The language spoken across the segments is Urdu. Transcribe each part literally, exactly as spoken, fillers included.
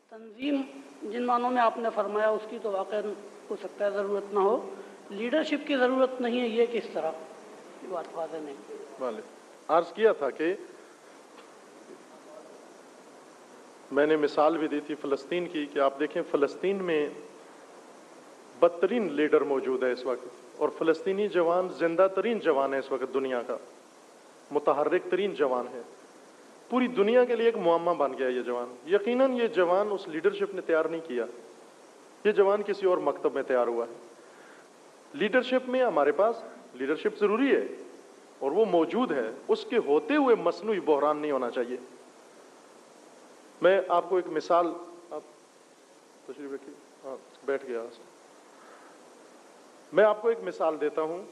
तंजीम जिन मानों में आपने फरमाया उसकी तो वाक़ई हो सकता है ज़रूरत ना हो, लीडरशिप की ज़रूरत नहीं है, ये किस तरह? ये बात वाज़ेह नहीं। वाले अर्ज़ किया था कि मैंने मिसाल भी दी थी फ़लस्तीन की कि आप देखें फ़लस्तीन में बदतरीन लीडर मौजूद है इस वक्त, और फ़लस्तीनी जवान जिंदा तरीन जवान है इस वक्त, दुनिया का मुतहर्रिक तरीन जवान है। पूरी दुनिया के लिए एक मुअम्मा बन गया ये जवान। यकीनन ये जवान उस लीडरशिप ने तैयार नहीं किया, ये जवान किसी और मकतब में तैयार हुआ है। लीडरशिप में हमारे पास लीडरशिप ज़रूरी है और वो मौजूद है, उसके होते हुए मसनूई बहरान नहीं होना चाहिए। मैं आपको एक मिसाल, आप तशरीफ रखिए, हाँ बैठ गया। मैं आपको एक मिसाल देता हूं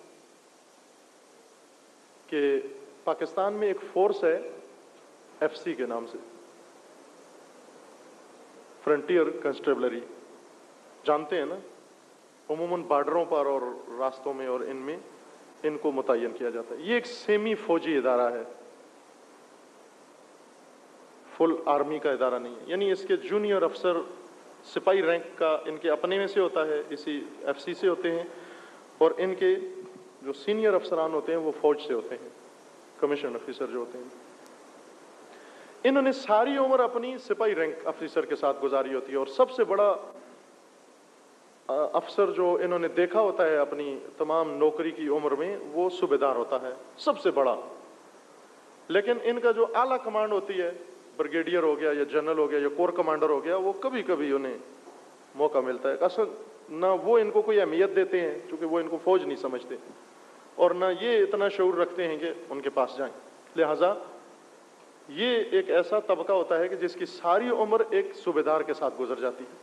कि पाकिस्तान में एक फोर्स है एफ सी के नाम से, फ्रंटियर कंस्टेबलरी, जानते हैं ना? उमूमन बॉर्डरों पर और रास्तों में और इनमें इनको मुतय्यन किया जाता है। ये एक सेमी फौजी इदारा है, फुल आर्मी का इदारा नहीं है। यानी इसके जूनियर अफसर सिपाही रैंक का इनके अपने में से होता है, इसी एफ सी से होते हैं, और इनके जो सीनियर अफसरान होते हैं वो फौज से होते हैं, कमीशन ऑफिसर जो होते हैं। इन्होंने सारी उम्र अपनी सिपाही रैंक अफसर के साथ गुजारी होती है, और सबसे बड़ा अफसर जो इन्होंने देखा होता है अपनी तमाम नौकरी की उम्र में, वो सूबेदार होता है, सबसे बड़ा। लेकिन इनका जो आला कमांड होती है, ब्रिगेडियर हो गया या जनरल हो गया या कोर कमांडर हो गया, वो कभी कभी उन्हें मौका मिलता है। असल ना वो इनको कोई अहमियत देते हैं क्योंकि वो इनको फौज नहीं समझते, और ना ये इतना शऊर रखते हैं कि उनके पास जाएं। लिहाजा ये एक ऐसा तबका होता है कि जिसकी सारी उम्र एक सूबेदार के साथ गुजर जाती है।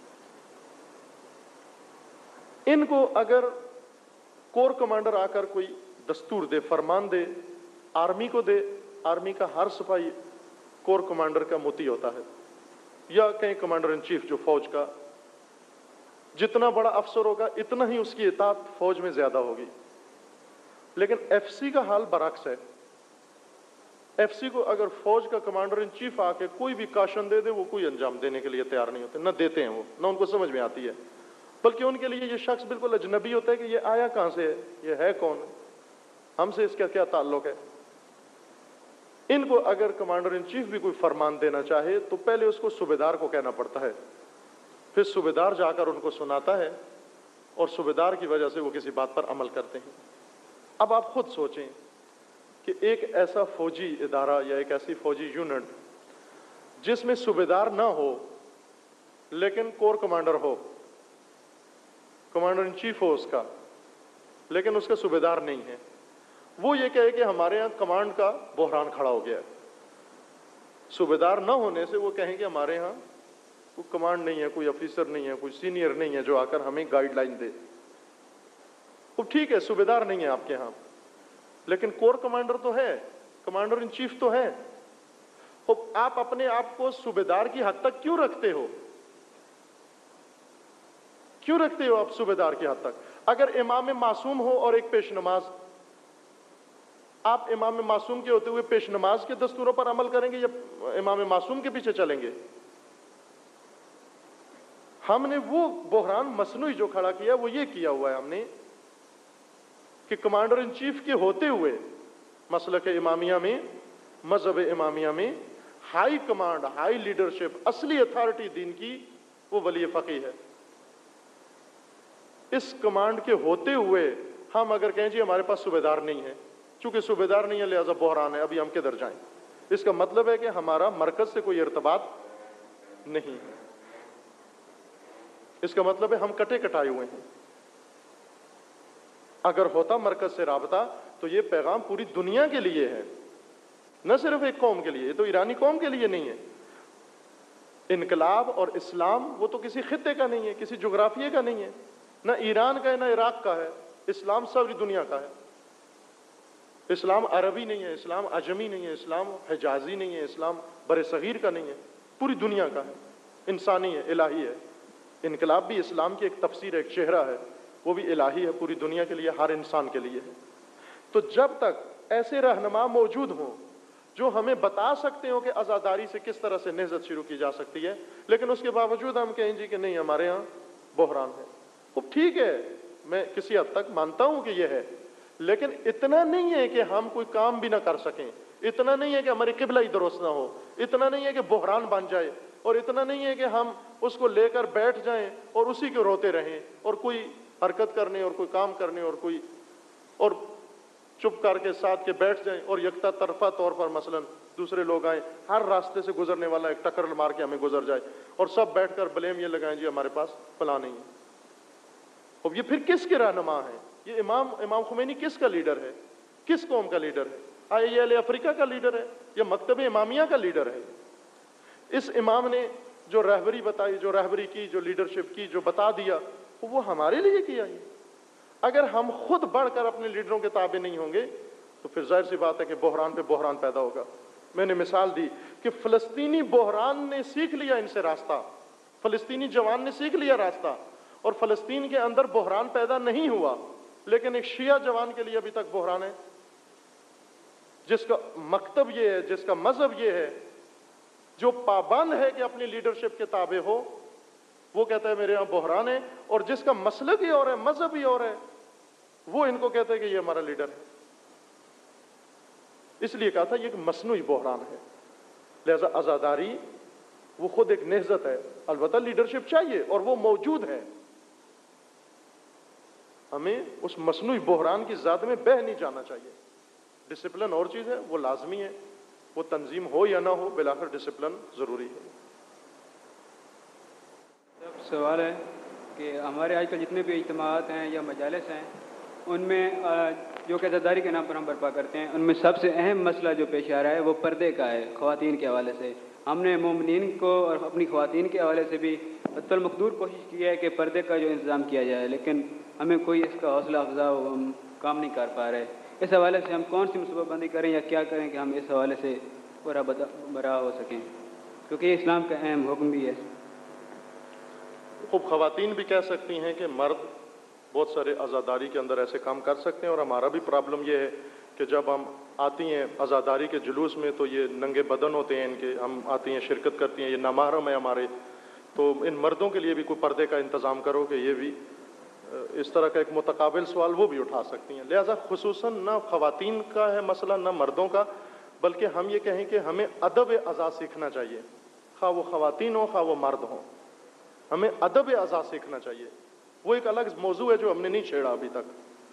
इनको अगर कोर कमांडर आकर कोई दस्तूर दे, फरमान दे, आर्मी को दे, आर्मी का हर सिपाही कोर कमांडर का मुती होता है, या कहीं कमांडर इन चीफ जो फौज का, जितना बड़ा अफसर होगा इतना ही उसकी इताअत फौज में ज्यादा होगी। लेकिन एफ सी का हाल बरअक्स है। एफ सी को अगर फौज का कमांडर इन चीफ आके कोई भी काशन दे दे, वो कोई अंजाम देने के लिए तैयार नहीं होते, न देते हैं वो, न उनको समझ में आती है। बल्कि उनके लिए ये शख्स बिल्कुल अजनबी होता है कि ये आया कहां से है, ये है कौन, हमसे इसका क्या ताल्लुक है। इनको अगर कमांडर इन चीफ भी कोई फरमान देना चाहे तो पहले उसको सूबेदार को कहना पड़ता है, फिर सूबेदार जाकर उनको सुनाता है, और सूबेदार की वजह से वो किसी बात पर अमल करते हैं। अब आप खुद सोचें कि एक ऐसा फौजी इदारा या एक ऐसी फौजी यूनिट जिसमें सूबेदार ना हो लेकिन कोर कमांडर हो, कमांडर इन चीफ हो उसका, लेकिन उसका सूबेदार नहीं है, वो ये कहे कि हमारे यहाँ कमांड का बहरान खड़ा हो गया है। सूबेदार ना होने से वो कहें कि हमारे यहाँ कोई कमांड नहीं है, कोई ऑफिसर नहीं है, कोई सीनियर नहीं है जो आकर हमें गाइडलाइन दे। तो ठीक है, सूबेदार नहीं है आपके यहाँ, लेकिन कोर कमांडर तो है, कमांडर इन चीफ तो है। तो आप अपने आप को सूबेदार की हद तक क्यों रखते हो? क्यों रखते हो आप सूबेदार की हद तक? अगर इमाम मासूम हो और एक पेश नमाज, आप इमाम मासूम के होते हुए पेश नमाज के दस्तूरों पर अमल करेंगे या इमाम मासूम के पीछे चलेंगे? हमने वो बहरान मसनूई जो खड़ा किया वो ये किया हुआ है हमने कि कमांडर इन चीफ के होते हुए मसलक इमामिया में, मजहब इमामिया में हाई कमांड, हाई लीडरशिप, असली अथॉरिटी दीन की वो वली फकीह है। इस कमांड के होते हुए हम अगर कहें जी हमारे पास सूबेदार नहीं है, चूंकि सूबेदार नहीं है लिहाजा बहरान है, अभी हम किधर जाएं, इसका मतलब है कि हमारा मरकज से कोई इर्तबात नहीं है। इसका मतलब है हम कटे कटाए हुए हैं। अगर होता मरकज से राबता तो ये पैगाम पूरी दुनिया के लिए है, न सिर्फ एक कौम के लिए। ये तो ईरानी कौम के लिए नहीं है। इनकलाब और इस्लाम वो तो किसी खित्ते का नहीं है, किसी जोग्राफिये का नहीं है, न ईरान का है न इराक का है। इस्लाम सारी दुनिया का है। इस्लाम अरबी नहीं है, इस्लाम अजमी नहीं है, इस्लाम हिजाजी नहीं है, इस्लाम बरे सगीर का नहीं है, पूरी दुनिया का है, इंसानी है, इलाही है। इनकलाब भी इस्लाम की एक तफसीर, एक चेहरा है, वो भी इलाही है, पूरी दुनिया के लिए, हर इंसान के लिए है। तो जब तक ऐसे रहनुमा मौजूद हों جو ہمیں بتا سکتے ہو کہ عزاداری سے کس طرح سے نہضت شروع کی جا سکتی ہے، لیکن اس کے باوجود ہم کہیں جی کہ نہیں ہمارے ہاں بحران ہے۔ وہ ٹھیک ہے، میں کسی حد تک مانتا ہوں کہ یہ ہے، لیکن اتنا نہیں ہے کہ ہم کوئی کام بھی نہ کر سکیں، اتنا نہیں ہے کہ ہماری قبلہ ہی درست نہ ہو، اتنا نہیں ہے کہ بحران بن جائے، اور اتنا نہیں ہے کہ ہم اس کو لے کر بیٹھ جائیں اور اسی کو روتے رہیں اور کوئی حرکت کرنے اور کوئی کام کرنے اور کوئی اور چپ کر کے ساتھ کے بیٹھ جائیں اور یکتا طرفہ طور پر مثلا دوسرے لوگ آئیں، ہر راستے سے گزرنے والا ایک ٹکر مار کے ہمیں گزر جائے اور سب بیٹھ کر بلیم یہ لگائیں جی ہمارے پاس فلاں نہیں ہے۔ اب یہ پھر کس کے رہنما ہیں؟ یہ امام امام خمینی کس کا لیڈر ہے؟ کس قوم کا لیڈر ہے؟ آیا یہ اہل افریقہ کا لیڈر ہے یا مکتب امامیہ کا لیڈر ہے؟ اس امام نے جو رہبری بتائی، جو رہبری کی، جو لیڈرشپ کی، جو بتا دیا، وہ ہمارے لیے کیا ہے۔ اگر ہم خود بڑھ کر اپنے لیڈروں کے تابع نہیں ہوں گے تو پھر ظاہر سی بات ہے کہ بحران پہ بحران پیدا ہوگا۔ میں نے مثال دی کہ فلسطینی بحران نے سیکھ لیا ان سے راستہ، فلسطینی جوان نے سیکھ لیا راستہ، اور فلسطین کے اندر بحران پیدا نہیں ہوا، لیکن ایک شیعہ جوان کے لیے ابھی تک بحران ہے، جس کا مکتب یہ ہے، جس کا مذہب یہ ہے، جو پابند ہے کہ اپنی لیڈرشپ کے تابع ہو، وہ کہتا ہے میرے یہاں بحران ہے، اور جس کا مسلک ہی اور ہے، مذہب ہی اور ہے، وہ ان کو کہتا ہے کہ یہ ہمارا لیڈر ہے۔ اس لیے کہا تھا یہ ایک مصنوعی بحران ہے، لہذا عزاداری وہ خود ایک نہضت ہے، البتہ لیڈرشپ چاہیے اور وہ موجود ہے۔ ہمیں اس مصنوعی بحران کی زد میں بہہ نہیں جانا چاہیے۔ ڈسپلن اور چیز ہے، وہ لازمی ہے، وہ تنظیم ہو یا نہ ہو، بالآخر ڈسپلن ضروری ہے۔ سوال ہے کہ ہمارے آج کل جتنے بھی اجتماعات ہیں یا مجالس ہیں، ان میں جو کہ عزاداری کے نام پر ہم برپا کرتے ہیں، ان میں سب سے اہم مسئلہ جو پیش آ رہا ہے وہ پردے کا ہے، خواتین کے حوالے سے۔ ہم نے مومنین کو اور اپنی خواتین کے حوالے سے بھی حتی المقدور کوشش کی ہے کہ پردے کا جو انتظام کیا جائے، لیکن ہمیں کوئی اس کا حوصلہ افزا ہم کام نہیں کر پا رہے۔ اس حوالے سے ہم کون سی منصوبہ بندی کریں یا کیا کریں کہ ہم اس حوالے سے پورا برآ ہو سکیں، کیونکہ یہ اسلام کا اہم حکم بھی ہے۔ خوب خواتین بھی کہہ سکتی ہیں کہ مرد بہت سارے عزاداری کے اندر ایسے کام کر سکتے ہیں، اور ہمارا بھی پرابلم یہ ہے کہ جب ہم آتی ہیں عزاداری کے جلوس میں تو یہ ننگے بدن ہوتے ہیں ان کے، ہم آتی ہیں شرکت کرتی ہیں، یہ نامحرم ہے ہمارے، تو ان مردوں کے لیے بھی کوئی پردے کا انتظام کرو کہ یہ بھی اس طرح کا ایک متقابل سوال وہ بھی اٹھا سکتی ہیں۔ لہذا خصوصاً نہ خواتین کا ہے مسئلہ نہ مردوں کا، بلکہ ہم یہ کہیں کہ ہمیں ادب عزا سیکھنا چاہیے، خواہ وہ خواتین ہوں خواہ وہ مرد ہوں، ہمیں ادب عزا سیکھنا چاہیے۔ وہ ایک الگ موضوع ہے جو ہم نے نہیں چھیڑا ابھی تک۔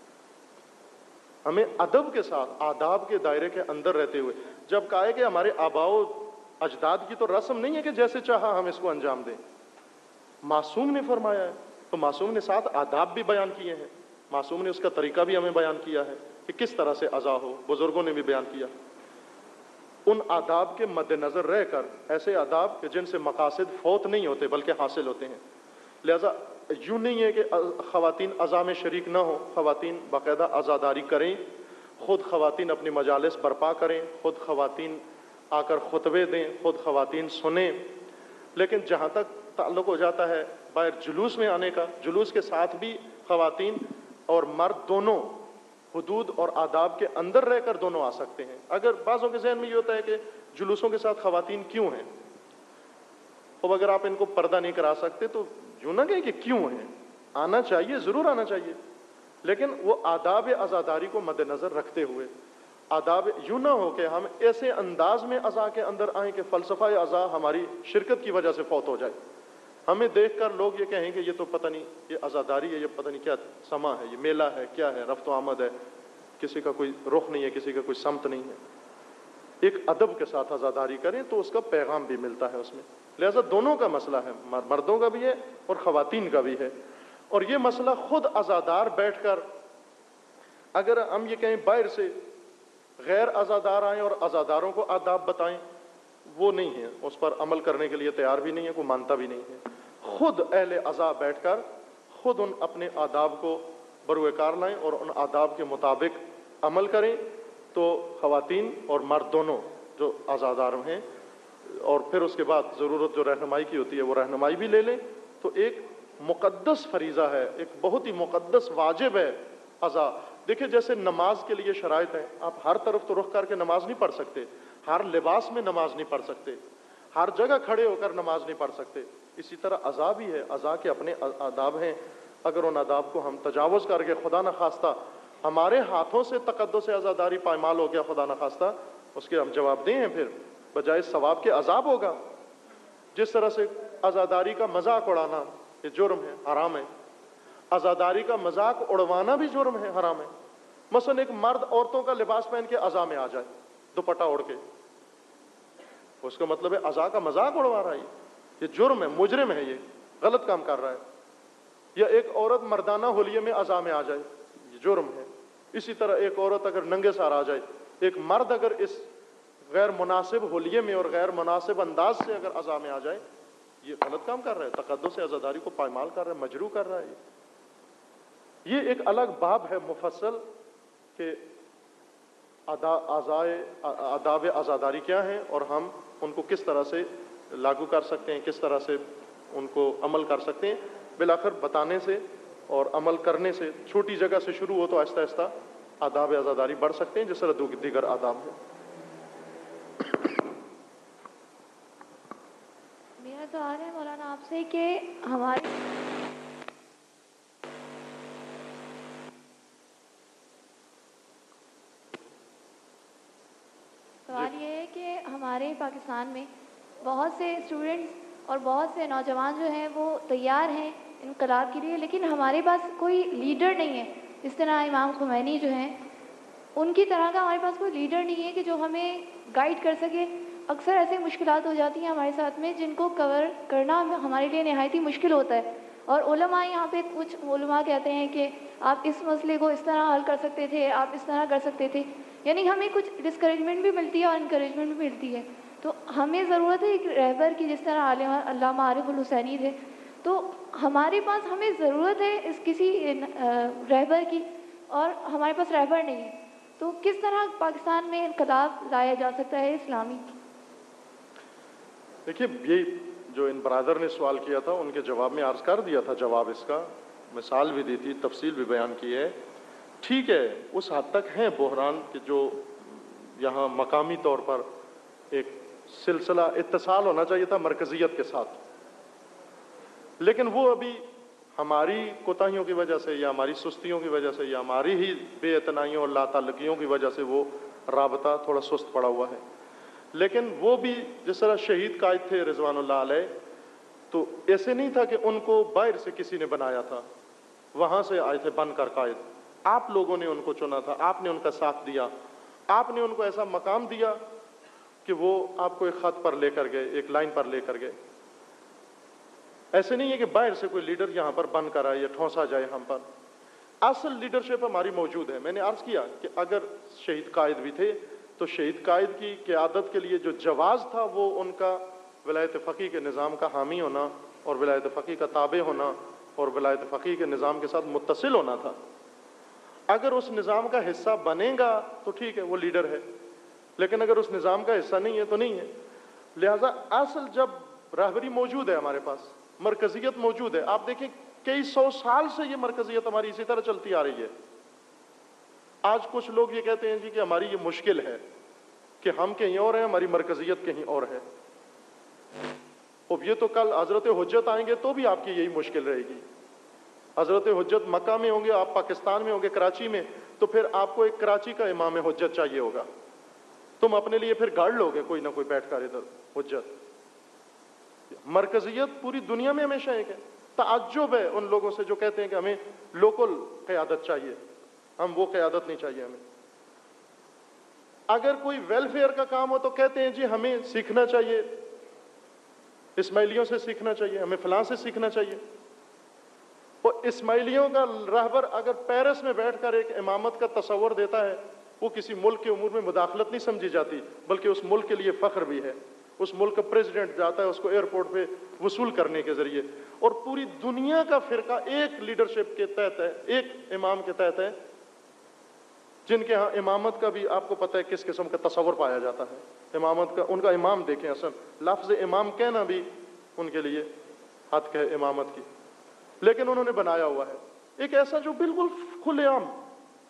ہمیں ادب کے ساتھ آداب کے دائرے کے اندر رہتے ہوئے، جب کہا ہے کہ ہمارے آباء و اجداد کی تو رسم نہیں ہے کہ جیسے چاہا ہم اس کو انجام دیں، معصوم نے فرمایا ہے، تو معصوم نے ساتھ آداب بھی بیان کیے ہیں، معصوم نے اس کا طریقہ بھی ہمیں بیان کیا ہے کہ کس طرح سے عزا ہو، بزرگوں نے بھی بیان کیا۔ ان آداب کے مد نظر رہ کر، ایسے آداب کہ جن سے مقاصد فوت نہیں ہوتے بلکہ حاصل ہوتے ہیں، لہذا یوں نہیں ہے کہ خواتین عزا میں شریک نہ ہوں، خواتین باقاعدہ عزاداری کریں، خود خواتین اپنی مجالس برپا کریں، خود خواتین آ کر خطبے دیں، خود خواتین سنیں، لیکن جہاں تک تعلق ہو جاتا ہے باہر جلوس میں آنے کا، جلوس کے ساتھ بھی خواتین اور مرد دونوں حدود اور آداب کے اندر رہ کر دونوں آ سکتے ہیں۔ اگر بعضوں کے ذہن میں یہ ہوتا ہے کہ جلوسوں کے ساتھ خواتین کیوں ہیں، اب اگر آپ ان کو پردہ نہیں کرا سکتے تو یوں نہ کہیں کہ کیوں ہیں، آنا چاہیے، ضرور آنا چاہیے، لیکن وہ آداب عزاداری کو مد نظر رکھتے ہوئے۔ آداب یوں نہ ہو کہ ہم ایسے انداز میں عزا کے اندر آئیں کہ فلسفہ عزا ہماری شرکت کی وجہ سے فوت ہو جائے، ہمیں دیکھ کر لوگ یہ کہیں کہ یہ تو پتہ نہیں یہ عزاداری ہے، یہ پتہ نہیں کیا سما ہے، یہ میلہ ہے، کیا ہے، رفت و آمد ہے، کسی کا کوئی رخ نہیں ہے، کسی کا کوئی سمت نہیں ہے۔ ایک ادب کے ساتھ عزاداری کریں تو اس کا پیغام بھی ملتا ہے اس میں۔ لہذا دونوں کا مسئلہ ہے، مردوں کا بھی ہے اور خواتین کا بھی ہے، اور یہ مسئلہ خود عزادار بیٹھ کر اگر ہم یہ کہیں باہر سے غیر عزادار آئیں اور عزاداروں کو آداب بتائیں، وہ نہیں ہے، اس پر عمل کرنے کے لیے تیار بھی نہیں ہے، کوئی مانتا بھی نہیں ہے۔ خود اہل عزا بیٹھ کر خود ان اپنے آداب کو بروئے کار لائیں اور ان آداب کے مطابق عمل کریں، تو خواتین اور مرد دونوں جو عزادار ہیں، اور پھر اس کے بعد ضرورت جو رہنمائی کی ہوتی ہے وہ رہنمائی بھی لے لیں، تو ایک مقدس فریضہ ہے، ایک بہت ہی مقدس واجب ہے عزا۔ دیکھیں جیسے نماز کے لیے شرائط ہیں، آپ ہر طرف تو رخ کر کے نماز نہیں پڑھ سکتے، ہر لباس میں نماز نہیں پڑھ سکتے، ہر جگہ کھڑے ہو کر نماز نہیں پڑھ سکتے۔ اسی طرح عزا بھی ہے، عزا کے اپنے آداب ہیں، اگر ان آداب کو ہم تجاوز کر کے خدا نخواستہ ہمارے ہاتھوں سے تقدس عزاداری پائمال ہو گیا خدا نخواستہ، اس کے ہم جواب دیں ہیں، پھر بجائے ثواب کے عذاب ہوگا۔ جس طرح سے عزاداری کا مذاق اڑانا یہ جرم ہے، حرام ہے، عزاداری کا مذاق اڑوانا بھی جرم ہے، حرام ہے۔ مثلا ایک مرد عورتوں کا لباس پہن کے عزا میں آ جائے دوپٹہ اوڑھ کے، اس کا مطلب ہے عزا کا مذاق اڑوا رہا ہے، یہ جرم ہے، مجرم ہے، یہ غلط کام کر رہا ہے۔ یا ایک عورت مردانہ حلیے میں عزا میں آ جائے، یہ جرم ہے۔ اسی طرح ایک عورت اگر ننگے سار آ جائے، ایک مرد اگر اس غیر مناسب حلیے میں اور غیر مناسب انداز سے اگر عزا میں آ جائے، یہ غلط کام کر رہا ہے، تقدس عزاداری کو پائمال کر رہا ہے، مجروح کر رہا ہے۔ یہ ایک الگ باب ہے مفصل کہ آداب عزاداری کیا ہیں اور ہم ان کو کس طرح سے لاگو کر سکتے ہیں، کس طرح سے ان کو عمل کر سکتے ہیں۔ بالآخر بتانے سے اور عمل کرنے سے چھوٹی جگہ سے شروع ہو تو آہستہ آہستہ آداب عزاداری بڑھ سکتے ہیں، جس طرح دیگر آداب ہیں۔ میرا سوال ہے مولانا آپ سے کہ ہمارے سوال یہ ہے کہ ہمارے پاکستان میں بہت سے اسٹوڈنٹس اور بہت سے نوجوان جو ہیں وہ تیار ہیں انقلاب کے لیے، لیکن ہمارے پاس کوئی لیڈر نہیں ہے۔ اس طرح امام خمینی جو ہیں ان کی طرح کا ہمارے پاس کوئی لیڈر نہیں ہے کہ جو ہمیں گائیڈ کر سکے۔ اکثر ایسے مشکلات ہو جاتی ہیں ہمارے ساتھ میں جن کو کور کرنا ہمارے لیے نہایت ہی مشکل ہوتا ہے، اور علماء یہاں پہ کچھ علماء کہتے ہیں کہ آپ اس مسئلے کو اس طرح حل کر سکتے تھے، آپ اس طرح کر سکتے تھے، یعنی ہمیں کچھ ڈسکریجمنٹ بھی ملتی ہے اور انکریجمنٹ بھی ملتی ہے۔ تو ہمیں ضرورت ہے ایک رہبر کی، جس طرح علامہ علامہ عارف الحسینی تھے، تو ہمارے پاس ہمیں ضرورت ہے اس کسی رہبر کی، اور ہمارے پاس رہبر نہیں ہے۔ تو کس طرح پاکستان میں انقلاب لایا جا سکتا ہے اسلامی؟ دیکھیے، یہ جو ان برادر نے سوال کیا تھا ان کے جواب میں عرض کر دیا تھا، جواب اس کا مثال بھی دی تھی، تفصیل بھی بیان کی ہے۔ ٹھیک ہے، اس حد تک ہیں بحران کہ جو یہاں مقامی طور پر ایک سلسلہ اتصال ہونا چاہیے تھا مرکزیت کے ساتھ، لیکن وہ ابھی ہماری کوتاہیوں کی وجہ سے یا ہماری سستیوں کی وجہ سے یا ہماری ہی بے اعتنائیوں اور لا تعلقیوں کی وجہ سے وہ رابطہ تھوڑا سست پڑا ہوا ہے۔ لیکن وہ بھی جس طرح شہید قائد تھے رضوان اللہ علیہ، تو ایسے نہیں تھا کہ ان کو باہر سے کسی نے بنایا تھا، وہاں سے آئے تھے بن کر قائد، آپ لوگوں نے ان کو چنا تھا، آپ نے ان کا ساتھ دیا، آپ نے ان کو ایسا مقام دیا کہ وہ آپ کو ایک خط پر لے کر گئے، ایک لائن پر لے کر گئے۔ ایسے نہیں ہے کہ باہر سے کوئی لیڈر یہاں پر بن کر آئے یا ٹھونسا جائے ہم پر، اصل لیڈرشپ ہماری موجود ہے۔ میں نے عرض کیا کہ اگر شہید قائد بھی تھے تو شہید قائد کی قیادت کے لیے جو جواز تھا وہ ان کا ولایت فقیہ کے نظام کا حامی ہونا اور ولایت فقیہ کا تابع ہونا اور ولایت فقیہ کے نظام کے ساتھ متصل ہونا تھا۔ اگر اس نظام کا حصہ بنے گا تو ٹھیک ہے، وہ لیڈر ہے، لیکن اگر اس نظام کا حصہ نہیں ہے تو نہیں ہے۔ لہذا اصل جب رہبری موجود ہے، ہمارے پاس مرکزیت موجود ہے، آپ دیکھیں کئی سو سال سے یہ مرکزیت ہماری اسی طرح چلتی آ رہی ہے۔ آج کچھ لوگ یہ کہتے ہیں جی کہ ہماری یہ مشکل ہے کہ ہم کہیں اور ہیں، ہماری مرکزیت کہیں اور ہے۔ اب یہ تو کل حضرت حجت آئیں گے تو بھی آپ کی یہی مشکل رہے گی۔ حضرت حجت مکہ میں ہوں گے، آپ پاکستان میں ہوں گے، کراچی میں، تو پھر آپ کو ایک کراچی کا امام حجت چاہیے ہوگا، تم اپنے لیے پھر گاڑ لو گے کوئی نہ کوئی بیٹھ کر ادھر حجت۔ مرکزیت پوری دنیا میں ہمیشہ ایک ہے۔ تعجب ہے ان لوگوں سے جو کہتے ہیں کہ ہمیں لوکل قیادت چاہیے، ہم وہ قیادت نہیں چاہیے ہمیں۔ اگر کوئی ویلفیئر کا کام ہو تو کہتے ہیں جی ہمیں سیکھنا چاہیے، اسماعیلیوں سے سیکھنا چاہیے، ہمیں فلاں سے سیکھنا چاہیے۔ اور اسماعیلیوں کا رہبر اگر پیرس میں بیٹھ کر ایک امامت کا تصور دیتا ہے، وہ کسی ملک کے امور میں مداخلت نہیں سمجھی جاتی، بلکہ اس ملک کے لیے فخر بھی ہے۔ اس ملک کا پریزیڈنٹ جاتا ہے اس کو ایئرپورٹ پہ وصول کرنے کے ذریعے، اور پوری دنیا کا فرقہ ایک لیڈرشپ کے تحت ہے، ایک امام کے تحت ہے، جن کے ہاں امامت کا بھی آپ کو پتہ ہے کس قسم کا تصور پایا جاتا ہے۔ امامت کا ان کا امام دیکھیں، اصل لفظ امام کہنا بھی ان کے لیے حد ہے امامت کی، لیکن انہوں نے بنایا ہوا ہے ایک ایسا جو بالکل کھلے عام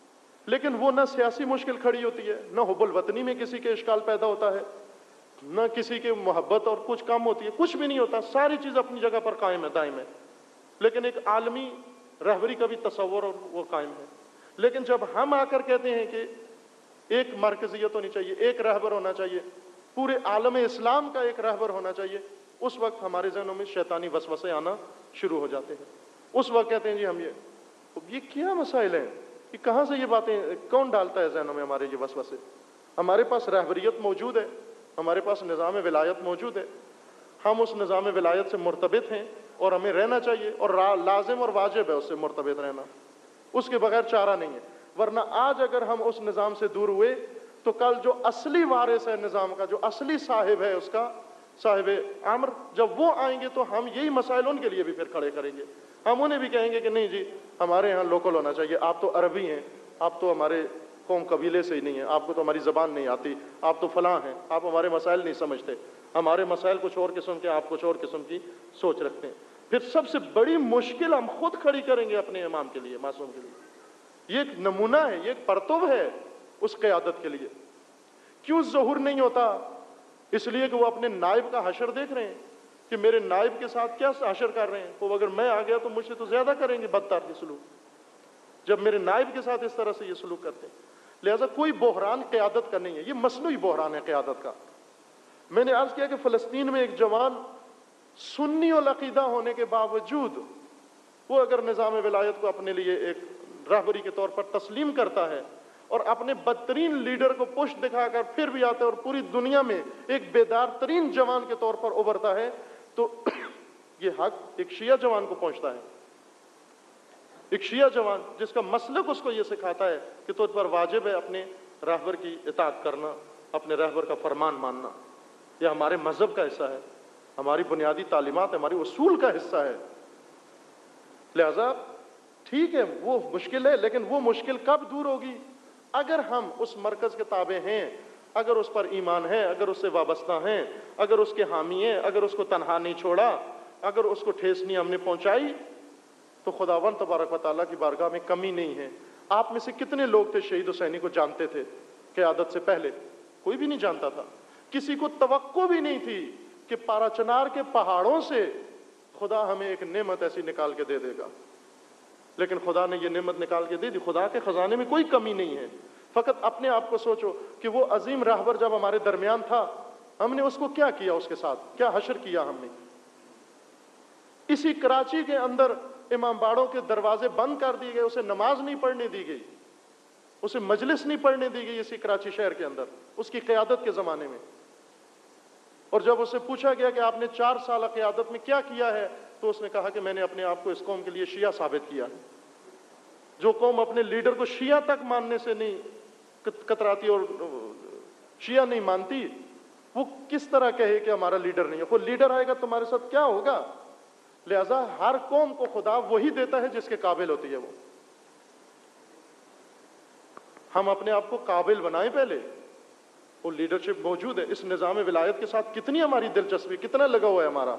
لیکن وہ نہ سیاسی مشکل کھڑی ہوتی ہے، نہ حب الوطنی میں کسی کے اشکال پیدا ہوتا ہے، نہ کسی کے محبت اور کچھ کم ہوتی ہے، کچھ بھی نہیں ہوتا، ساری چیز اپنی جگہ پر قائم ہے، دائم ہے، لیکن ایک عالمی رہبری کا بھی تصور اور وہ قائم ہے۔ لیکن جب ہم آ کر کہتے ہیں کہ ایک مرکزیت ہونی چاہیے، ایک رہبر ہونا چاہیے، پورے عالم اسلام کا ایک رہبر ہونا چاہیے، اس وقت ہمارے ذہنوں میں شیطانی وسوسے آنا شروع ہو جاتے ہیں۔ اس وقت کہتے ہیں جی ہم یہ یہ کیا مسائل ہیں، کہ کہاں سے یہ باتیں کون ڈالتا ہے ذہنوں میں ہمارے یہ وسوسے؟ ہمارے پاس رہبریت موجود ہے، ہمارے پاس نظام ولایت موجود ہے، ہم اس نظام ولایت سے مرتبط ہیں اور ہمیں رہنا چاہیے، اور لازم اور واجب ہے اس سے مرتبط رہنا، اس کے بغیر چارہ نہیں ہے۔ ورنہ آج اگر ہم اس نظام سے دور ہوئے تو کل جو اصلی وارث ہے نظام کا، جو اصلی صاحب ہے اس کا، صاحب امر، جب وہ آئیں گے تو ہم یہی مسائل ان کے لیے بھی پھر کھڑے کریں گے۔ ہم انہیں بھی کہیں گے کہ نہیں جی ہمارے یہاں لوکل ہونا چاہیے، آپ تو عربی ہیں، آپ تو ہمارے قوم قبیلے سے ہی نہیں ہیں، آپ کو تو ہماری زبان نہیں آتی، آپ تو فلاں ہیں، آپ ہمارے مسائل نہیں سمجھتے، ہمارے مسائل کچھ اور قسم کے، آپ کچھ اور قسم کی سوچ رکھتے ہیں۔ پھر سب سے بڑی مشکل ہم خود کھڑی کریں گے اپنے امام کے لیے، معصوم کے لیے۔ یہ ایک نمونہ ہے، یہ ایک پرتو ہے اس قیادت کے لیے۔ کیوں ظہور نہیں ہوتا؟ اس لیے کہ وہ اپنے نائب کا حشر دیکھ رہے ہیں کہ میرے نائب کے ساتھ کیا حشر کر رہے ہیں، وہ اگر میں آ گیا تو مجھ سے تو زیادہ کریں گے بدتر یہ سلوک، جب میرے نائب کے ساتھ اس طرح سے یہ سلوک کرتے ہیں۔ لہذا کوئی بحران قیادت کا نہیں ہے، یہ مصنوعی بحران ہے قیادت کا۔ میں نے عرض کیا کہ فلسطین میں ایک جوان سنی العقیدہ ہونے کے باوجود وہ اگر نظام ولایت کو اپنے لیے ایک رہبری کے طور پر تسلیم کرتا ہے اور اپنے بدترین لیڈر کو پشت دکھا کر پھر بھی آتا ہے اور پوری دنیا میں ایک بیدار ترین جوان کے طور پر ابھرتا ہے، تو یہ حق ایک شیعہ جوان کو پہنچتا ہے، ایک شیعہ جوان جس کا مسلک اس کو یہ سکھاتا ہے کہ تجھ پر واجب ہے اپنے رہبر کی اطاعت کرنا، اپنے رہبر کا فرمان ماننا۔ یہ ہمارے مذہب کا حصہ ہے، ہماری بنیادی تعلیمات، ہماری اصول کا حصہ ہے۔ لہذا ٹھیک ہے وہ مشکل ہے، لیکن وہ مشکل کب دور ہوگی؟ اگر ہم اس مرکز کے تابع ہیں، اگر اس پر ایمان ہے، اگر اس سے وابستہ ہیں، اگر اس کے حامی ہیں، اگر اس کو تنہا نہیں چھوڑا، اگر اس کو ٹھیس نہیں ہم نے پہنچائی، تو خداوند تبارک و تعالیٰ کی بارگاہ میں کمی نہیں ہے۔ آپ میں سے کتنے لوگ تھے شہید حسینی کو جانتے تھے قیادت سے پہلے؟ کوئی بھی نہیں جانتا تھا، کسی کو توقع بھی نہیں تھی کہ پارا چنار کے پہاڑوں سے خدا ہمیں ایک نعمت ایسی نکال کے دے دے گا، لیکن خدا نے یہ نعمت نکال کے دے دی۔ خدا کے خزانے میں کوئی کمی نہیں ہے۔ فقط اپنے آپ کو سوچو کہ وہ عظیم راہبر جب ہمارے درمیان تھا، ہم نے اس کو کیا کیا، اس کے ساتھ کیا حشر کیا ہم نے؟ اسی کراچی کے اندر امام باڑوں کے دروازے بند کر دیے گئے، اسے نماز نہیں پڑھنے دی گئی، اسے مجلس نہیں پڑھنے دی گئی اسی کراچی شہر کے اندر اس کی قیادت کے زمانے میں۔ اور جب اسے پوچھا گیا کہ آپ نے چار سالہ قیادت میں کیا کیا ہے، تو اس نے کہا کہ میں نے اپنے آپ کو اس قوم کے لیے شیعہ ثابت کیا ہے۔ جو قوم اپنے لیڈر کو شیعہ تک ماننے سے نہیں کتراتی اور شیعہ نہیں مانتی، وہ کس طرح کہے کہ ہمارا لیڈر نہیں ہے؟ کوئی لیڈر آئے گا تمہارے ساتھ کیا ہوگا؟ لہذا ہر قوم کو خدا وہی دیتا ہے جس کے قابل ہوتی ہے وہ۔ ہم اپنے آپ کو قابل بنائیں پہلے، وہ لیڈرشپ موجود ہے۔ اس نظام ولایت کے ساتھ کتنی ہماری دلچسپی، کتنا لگا ہوا ہے ہمارا،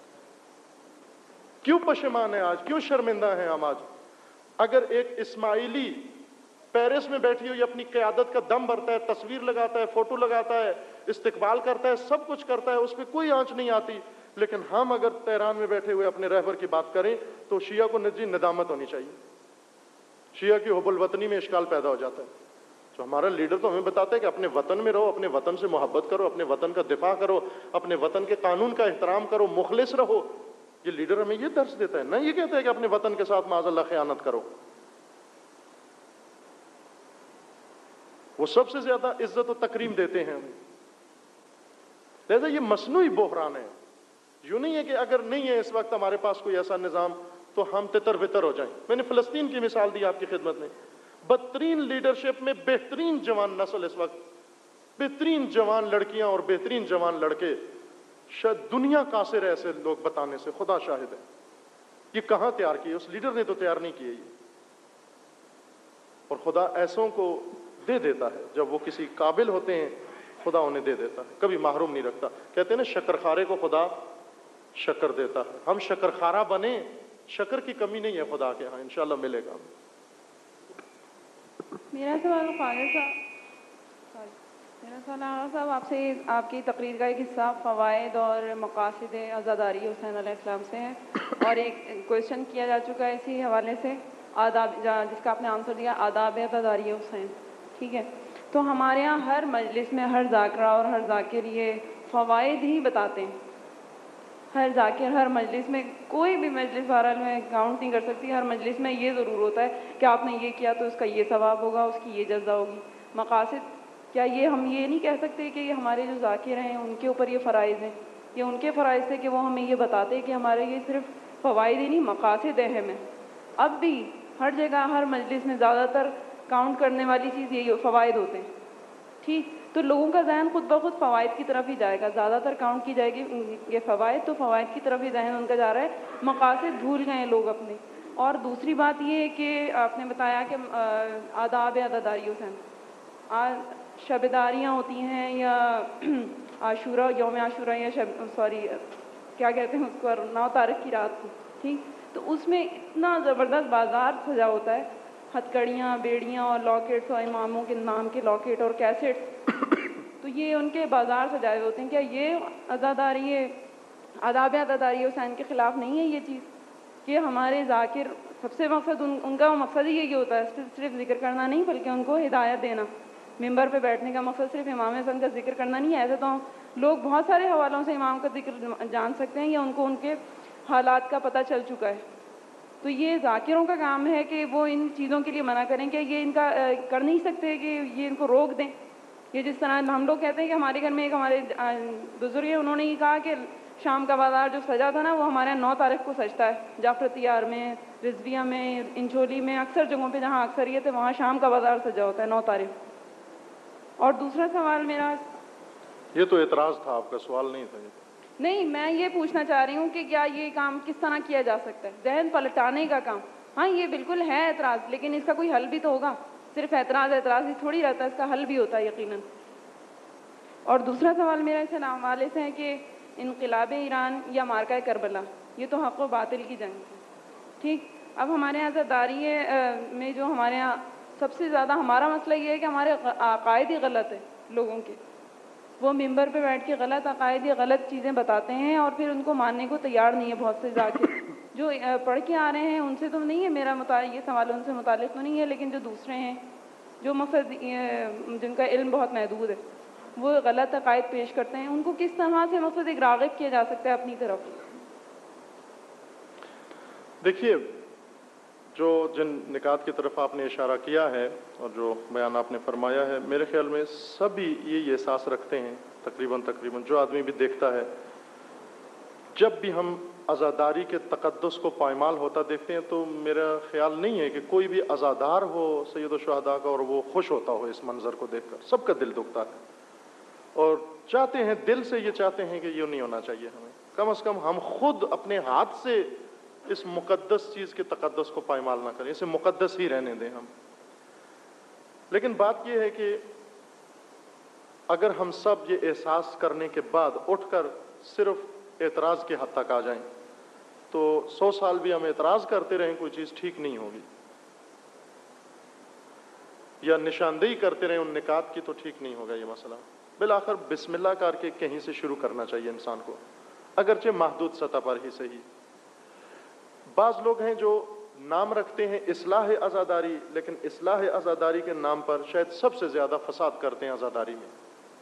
کیوں پشیمان ہے آج، کیوں شرمندہ ہیں ہم آج؟ اگر ایک اسماعیلی پیرس میں بیٹھی ہوئی اپنی قیادت کا دم بھرتا ہے، تصویر لگاتا ہے، فوٹو لگاتا ہے، استقبال کرتا ہے، سب کچھ کرتا ہے، اس پہ کوئی آنچ نہیں آتی، لیکن ہم اگر تہران میں بیٹھے ہوئے اپنے رہبر کی بات کریں تو شیعہ کو نجی ندامت ہونی چاہیے، شیعہ کی حب الوطنی میں اشکال پیدا ہو جاتا ہے۔ تو ہمارا لیڈر تو ہمیں بتاتا ہے کہ اپنے وطن میں رہو، اپنے وطن سے محبت کرو، اپنے وطن کا دفاع کرو، اپنے وطن کے قانون کا احترام کرو، مخلص رہو۔ یہ لیڈر ہمیں یہ درس دیتا ہے، نہ یہ کہتا ہے کہ اپنے وطن کے ساتھ معاذ اللہ خیانت کرو۔ وہ سب سے زیادہ عزت و تکریم دیتے ہیں ہمیں۔ لہذا یہ مصنوعی بحران ہے، یوں نہیں ہے کہ اگر نہیں ہے اس وقت ہمارے پاس کوئی ایسا نظام تو ہم تتر بتر ہو جائیں۔ میں نے فلسطین کی مثال دی آپ کی خدمت میں، بدترین لیڈرشپ میں بہترین جوان نسل اس وقت، بہترین جوان لڑکیاں اور بہترین جوان لڑکے، شاید دنیا قاصر ہے ایسے لوگ بتانے سے، خدا شاہد ہے۔ یہ کہاں تیار کیے؟ اس لیڈر نے تو تیار نہیں کیے یہ، اور خدا ایسوں کو دے دیتا ہے جب وہ کسی قابل ہوتے ہیں، خدا انہیں دے دیتا ہے، کبھی محروم نہیں رکھتا۔ کہتے ہیں نا شکرخارے کو خدا شکر دیتا ہے، ہم شکرخارہ بنے، شکر کی کمی نہیں ہے خدا کے ہاں، انشاءاللہ ملے گا۔ میرا سوال خالد صاحب سوری میرا سوال خالد صاحب آپ سے آپ کی تقریر کا ایک حصہ فوائد اور مقاصد عزاداری حسین علیہ السلام سے ہے، اور ایک کویشچن کیا جا چکا ہے اسی حوالے سے آداب جس کا آپ نے آنسر دیا آداب عزاداری حسین، ٹھیک ہے؟ تو ہمارے یہاں ہر مجلس میں ہر ذاکرہ اور ہر ذاکر یہ فوائد ہی بتاتے ہیں، ہر ذاکر ہر مجلس میں، کوئی بھی مجلس بہرحال میں کاؤنٹ نہیں کر سکتی، ہر مجلس میں یہ ضرور ہوتا ہے کہ آپ نے یہ کیا تو اس کا یہ ثواب ہوگا، اس کی یہ جزا ہوگی۔ مقاصد، کیا یہ ہم یہ نہیں کہہ سکتے کہ یہ ہمارے جو ذاکر ہیں ان کے اوپر یہ فرائض ہیں، یہ ان کے فرائض تھے کہ وہ ہمیں یہ بتاتے کہ ہمارے یہ صرف فوائد ہی نہیں مقاصد اہم ہیں۔ اب بھی ہر جگہ ہر مجلس میں زیادہ تر کاؤنٹ کرنے والی چیز یہی فوائد ہوتے ہیں، ٹھیک؟ تو لوگوں کا ذہن خود بخود فوائد کی طرف ہی جائے گا، زیادہ تر کاؤنٹ کی جائے گی یہ فوائد، تو فوائد کی طرف ہی ذہن ان کا جا رہا ہے، مقاصد بھول گئے ہیں لوگ اپنے۔ اور دوسری بات یہ ہے کہ آپ نے بتایا کہ آداب عزاداری حسین، شب داریاں ہوتی ہیں یا عاشورہ، یوم عاشورہ یا شب سوری کیا کہتے ہیں اس کو، نو تاریخ کی رات کو، ٹھیک؟ تو اس میں اتنا زبردست بازار سجا ہوتا ہے، ہتھ کڑیاں، بیڑیاں اور لاکٹس اور اماموں کے نام کے لاکٹ اور کیسٹس، تو یہ ان کے بازار سجائے ہوتے ہیں۔ کیا یہ عزاداری آداب عزاداری حسین کے خلاف نہیں ہے یہ چیز کہ ہمارے ذاکر سب سے مقصد ان, ان کا مقصد ہی یہی ہوتا ہے، صرف صرف ذکر کرنا نہیں بلکہ ان کو ہدایت دینا۔ ممبر پہ بیٹھنے کا مقصد صرف امام حسن کا ذکر کرنا نہیں ہے، ایسے تو لوگ بہت سارے حوالوں سے امام کا ذکر جان سکتے ہیں یا ان کو ان کے حالات کا پتہ چل چکا ہے۔ تو یہ ذاکروں کا کام ہے کہ وہ ان چیزوں کے لیے منع کریں کہ یہ ان کا کر نہیں سکتے کہ یہ ان کو روک دیں۔ یہ جس طرح ہم لوگ کہتے ہیں کہ ہمارے گھر میں ایک ہمارے بزرگ ہیں، انہوں نے یہ کہا کہ شام کا بازار جو سجا تھا نا وہ ہمارے نو تاریخ کو سجتا ہے، جعفرتیار میں، رضویہ میں، انچولی میں، اکثر جگہوں پہ جہاں اکثریت ہے وہاں شام کا بازار سجا ہوتا ہے نو تاریخ۔ اور دوسرا سوال میرا، یہ تو اعتراض تھا، آپ کا سوال نہیں تھا۔ نہیں، میں یہ پوچھنا چاہ رہی ہوں کہ کیا یہ کام کس طرح کیا جا سکتا ہے، ذہن پلٹانے کا کام؟ ہاں یہ بالکل ہے اعتراض، لیکن اس کا کوئی حل بھی تو ہوگا، صرف اعتراض اعتراض ہی تھوڑی رہتا ہے، اس کا حل بھی ہوتا ہے یقیناً۔ اور دوسرا سوال میرا اس حوالے سے ہے کہ انقلاب ایران یا مارکہ کربلا، یہ تو حق و باطل کی جنگ ہے، ٹھیک؟ اب ہمارے یہاں عزاداری میں جو ہمارے یہاں سب سے زیادہ ہمارا مسئلہ یہ ہے کہ ہمارے عقائد ہی غلط ہے لوگوں کے، وہ ممبر پہ بیٹھ کے غلط عقائد یا غلط چیزیں بتاتے ہیں اور پھر ان کو ماننے کو تیار نہیں ہے بہت سے ذاکر جو پڑھ کے آ رہے ہیں، ان سے تو نہیں ہے میرا متعلق یہ سوال ان سے متعلق تو نہیں ہے، لیکن جو دوسرے ہیں جو مقصد جن کا علم بہت محدود ہے وہ غلط عقائد پیش کرتے ہیں، ان کو کس طرح سے مقصد ایک راغب کیا جا سکتا ہے اپنی طرف؟ دیکھیے، جو جن نکات کی طرف آپ نے اشارہ کیا ہے اور جو بیان آپ نے فرمایا ہے، میرے خیال میں سبھی یہ احساس رکھتے ہیں، تقریباً تقریباً جو آدمی بھی دیکھتا ہے، جب بھی ہم عزاداری کے تقدس کو پائمال ہوتا دیکھتے ہیں تو میرا خیال نہیں ہے کہ کوئی بھی عزادار ہو سید الشہداء کا اور وہ خوش ہوتا ہو اس منظر کو دیکھ کر، سب کا دل دکھتا ہے اور چاہتے ہیں، دل سے یہ چاہتے ہیں کہ یہ نہیں ہونا چاہیے ہمیں، کم از کم ہم خود اپنے ہاتھ سے اس مقدس چیز کے تقدس کو پائمال نہ کریں، اسے مقدس ہی رہنے دیں ہم۔ لیکن بات یہ ہے کہ اگر ہم سب یہ احساس کرنے کے بعد اٹھ کر صرف اعتراض کے حد تک آ جائیں تو سو سال بھی ہم اعتراض کرتے رہیں کوئی چیز ٹھیک نہیں ہوگی، یا نشاندہی کرتے رہیں ان نکات کی تو ٹھیک نہیں ہوگا یہ مسئلہ۔ بالآخر بسم اللہ کر کے کہیں سے شروع کرنا چاہیے انسان کو، اگرچہ محدود سطح پر ہی صحیح۔ بعض لوگ ہیں جو نام رکھتے ہیں اصلاح عزاداری، لیکن اصلاح عزاداری کے نام پر شاید سب سے زیادہ فساد کرتے ہیں عزاداری میں۔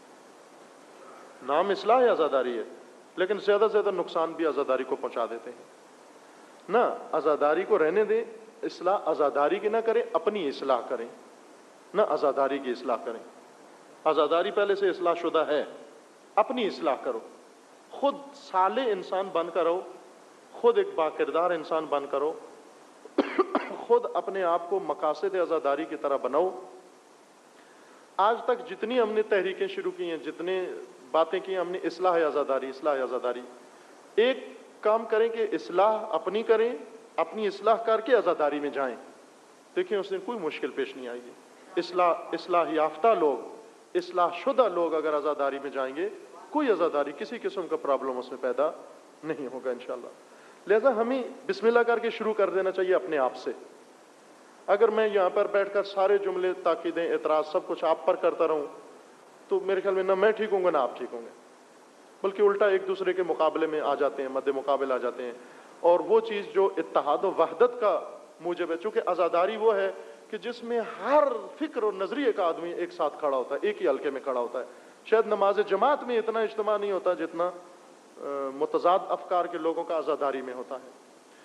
نام اصلاح عزاداری ہے لیکن زیادہ زیادہ نقصان بھی عزاداری کو پہنچا دیتے ہیں۔ نہ، عزاداری کو رہنے دیں، اصلاح عزاداری کی نہ کریں، اپنی اصلاح کریں، نہ عزاداری کی اصلاح کریں۔ عزاداری پہلے سے اصلاح شدہ ہے، اپنی اصلاح کرو، خود صالح انسان بن کر رہو، خود ایک باکردار انسان بن کرو، خود اپنے آپ کو مقاصد عزاداری کی طرح بناؤ۔ آج تک جتنی ہم نے تحریکیں شروع کی ہیں، جتنے باتیں کی ہم نے اصلاح عزاداری اصلاح عزاداری، ایک کام کریں کہ اصلاح اپنی کریں، اپنی اصلاح کر کے عزاداری میں جائیں، دیکھیں اس میں کوئی مشکل پیش نہیں آئے گی۔ اصلاح اصلاح یافتہ لوگ، اصلاح شدہ لوگ اگر عزاداری میں جائیں گے، کوئی عزاداری کسی قسم کا پرابلم اس میں پیدا نہیں ہوگا انشاءاللہ۔ لہذا ہمیں بسم اللہ کر کے شروع کر دینا چاہیے اپنے آپ سے، اگر میں یہاں پر بیٹھ کر سارے جملے تاکیدیں اعتراض سب کچھ آپ پر کرتا رہوں تو میرے خیال میں نہ میں ٹھیک ہوں گا نہ آپ ٹھیک ہوں گے، بلکہ الٹا ایک دوسرے کے مقابلے میں آ جاتے ہیں، مد مقابل آ جاتے ہیں. اور وہ چیز جو اتحاد و وحدت کا موجب ہے، چونکہ عزاداری وہ ہے کہ جس میں ہر فکر اور نظریے کا آدمی ایک ساتھ کھڑا ہوتا ہے، ایک ہی حلقے میں کھڑا ہوتا ہے. شاید نماز جماعت میں اتنا اجتماع نہیں ہوتا جتنا متضاد افکار کے لوگوں کا عزاداری میں ہوتا ہے.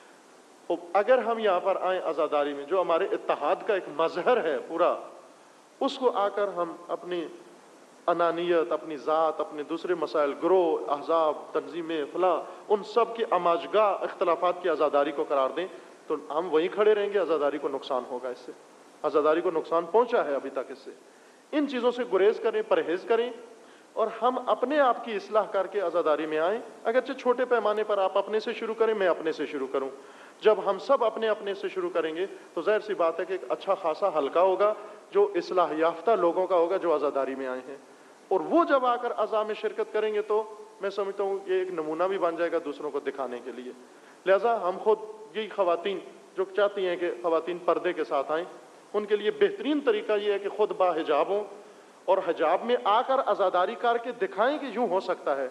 اگر ہم یہاں پر آئیں عزاداری میں، جو ہمارے اتحاد کا ایک مظہر ہے پورا، اس کو آ کر ہم اپنی انانیت، اپنی ذات، اپنے دوسرے مسائل، گروہ، احزاب، تنظیمیں، فلاں، ان سب کی اماجگاہ اختلافات کی عزاداری کو قرار دیں تو ہم وہیں کھڑے رہیں گے. عزاداری کو نقصان ہوگا، اس سے عزاداری کو نقصان پہنچا ہے ابھی تک. اس سے ان چیزوں سے گریز کریں، پرہیز کریں اور ہم اپنے آپ کی اصلاح کر کے عزاداری میں آئیں. اگرچہ چھوٹے پیمانے پر آپ اپنے سے شروع کریں، میں اپنے سے شروع کروں. جب ہم سب اپنے اپنے سے شروع کریں گے تو ظاہر سی بات ہے کہ ایک اچھا خاصا حلقہ ہوگا جو اصلاح یافتہ لوگوں کا ہوگا جو عزاداری میں آئے ہیں. اور وہ جب آ کر عزا میں شرکت کریں گے تو میں سمجھتا ہوں یہ ایک نمونہ بھی بن جائے گا دوسروں کو دکھانے کے لیے. لہٰذا ہم خود یہی خواتین جو چاہتی ہیں کہ خواتین پردے کے ساتھ آئیں، ان کے لیے بہترین طریقہ یہ ہے کہ خود با حجاب ہوں اور حجاب میں آ کر عزاداری کر کے دکھائیں کہ یوں ہو سکتا ہے.